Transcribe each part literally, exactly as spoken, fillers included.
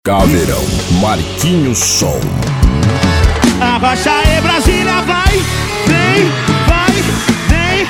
Caveirão, Marquinhos Som. Arrocha aí, Brasília, vai, vem, vai, vem,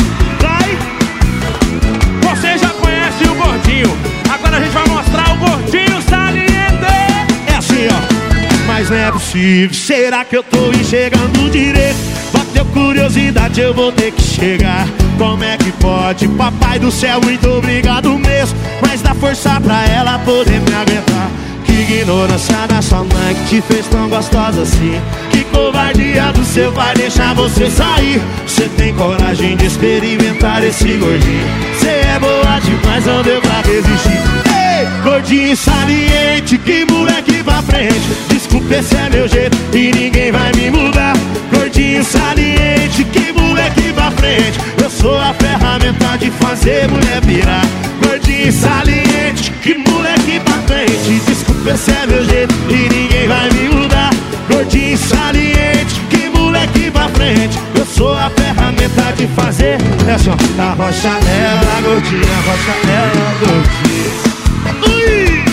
vai. Você já conhece o gordinho, agora a gente vai mostrar o gordinho saliente. É assim, ó. Mas não é possível, será que eu tô enxergando direito? Bateu curiosidade, eu vou ter que chegar. Como é que pode? Papai do céu, muito obrigado mesmo, mas dá força pra ela poder me aguentar. Que ignorância da sua mãe que te fez tão gostosa assim. Que covardia do seu pai deixar você sair. Você tem coragem de experimentar esse gordinho. Você é boa demais, não deu pra resistir. Ei, gordinho saliente, que moleque pra frente. Desculpa, esse é meu jeito e ninguém vai me mudar. Gordinho saliente, que moleque pra frente. Eu sou a ferramenta de fazer mulher virar. Gordinho saliente, que moleque pra frente. Desculpa, esse é meu jeito e ninguém vai me mudar. Gordinho saliente, que moleque pra frente. Eu sou a ferramenta de fazer. É só arrocha ela, gordinha, arrocha ela, gordinha. Ui!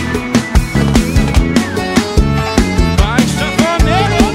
Vai, sanfoneiro.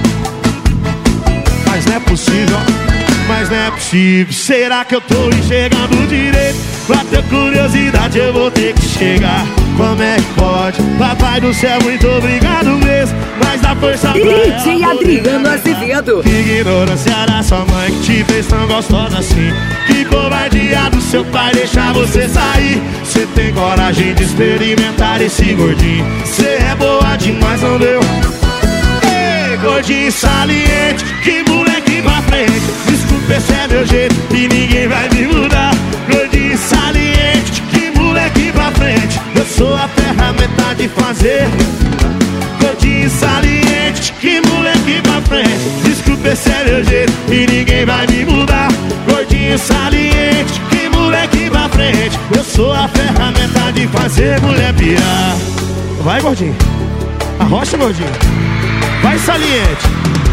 Mas não é possível, mas não é possível. Será que eu tô enxergando direito? Bateu curiosidade, eu vou ter que chegar. Como é que pode? Papai do céu, muito obrigado mesmo, mas dá força pra ela. D J Adriano Azevedo. Que ignorância da sua mãe que te fez tão gostosa assim. Que covardia do seu pai deixar você sair. Você tem coragem de experimentar esse gordinho. Você é boa demais, não deu? Ei, gordinho saliente, que moleque pra frente. Desculpa, esse é meu jeito e ninguém vai me mudar. Gordinho saliente, que moleque pra frente. Eu sou a ferramenta de fazer. Gordinho saliente, que moleque pra frente. Desculpa, esse é meu jeito e ninguém vai me mudar. Gordinho saliente, que moleque pra frente. Eu sou a ferramenta de fazer mulher pirar. Vai, gordinho, arrocha, gordinho. Vai, saliente.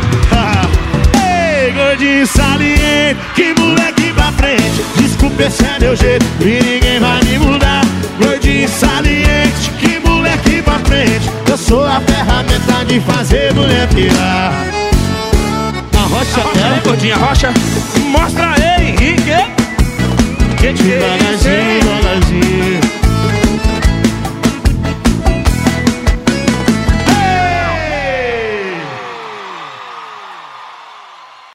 Ei, gordinho saliente, que moleque pra frente. Desculpa, esse é meu jeito e ninguém vai me mudar. Gordinho saliente, que moleque pra frente. Eu sou a ferramenta de fazer mulher pirar. Arrocha ela, gordinha, arrocha. Mostra ele.